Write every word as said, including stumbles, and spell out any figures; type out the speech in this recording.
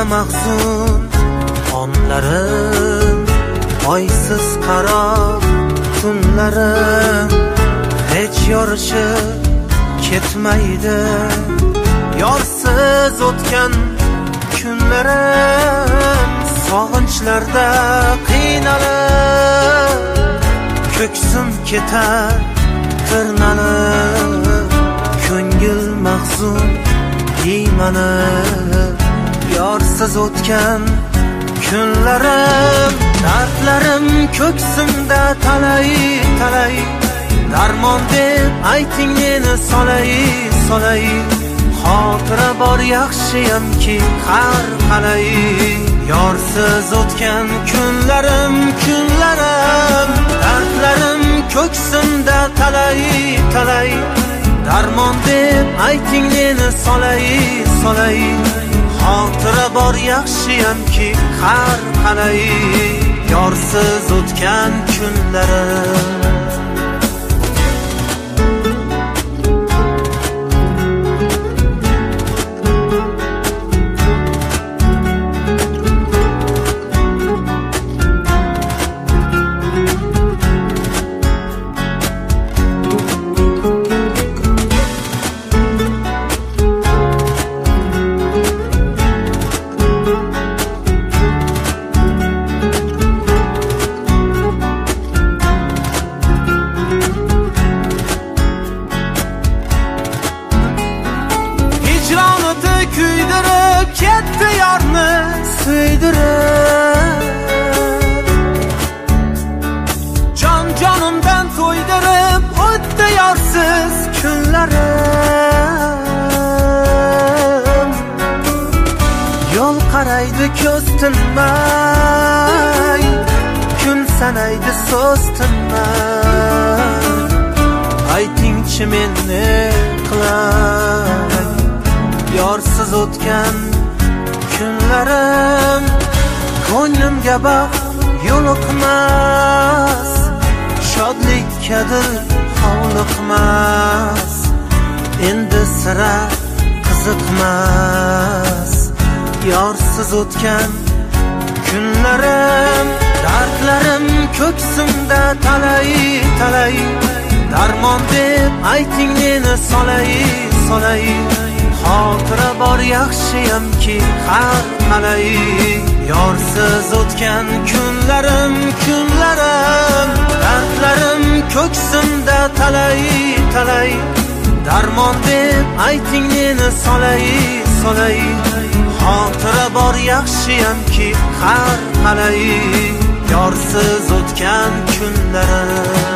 mahzun onlarim, oysiz qaro tunlarim hech yorishib ketmaydi. Yorsiz o'tgan kunlarim sog'inchlarda qiynalib, ko'ksim ketar tirnalib, ko'ngil mahzun iymanib. Yorsiz o'tgan kunlarim, dardlarim ko'ksimda talay talay, darmon deb ayting meni solay solay. Xotira bor yaxshiyamki har qalay. Yorsiz o'tgan kunlarim kunlarim, dardlarim ko'ksimda talay talay, darmon deb ayting meni solay solay. Xotira bor yaxshiyamki har qalay. Yorsiz o'tgan kunlarim. Kuydirib ketdi yorni suydirib, jon jonimdan to'ydirib o'tdi yorsiz kunlarim. Yo'l qaraydi ko'z tinmay, kun sanaydi so'z tinmay. Aytingchi men ne qilay? Yorsiz o'tgan kunlarim ko'nglimga baxt yo'liqmas, shodlikkadir hovliqmas, endi sira qiziqmas. Yorsiz o'tgan kunlarim, dardlarim ko'ksimda talay talay, darmon deb ayting meni solay solay. Xotira bor yaxshiyamki har qalay. Yorsiz o'tgan kunlarim kunlarim, dardlarim ko'ksimda talay talay, darmon deb ayting meni solay solay. Xotira bor yaxshiyamki har qalay. Yorsiz o'tgan kunlarim.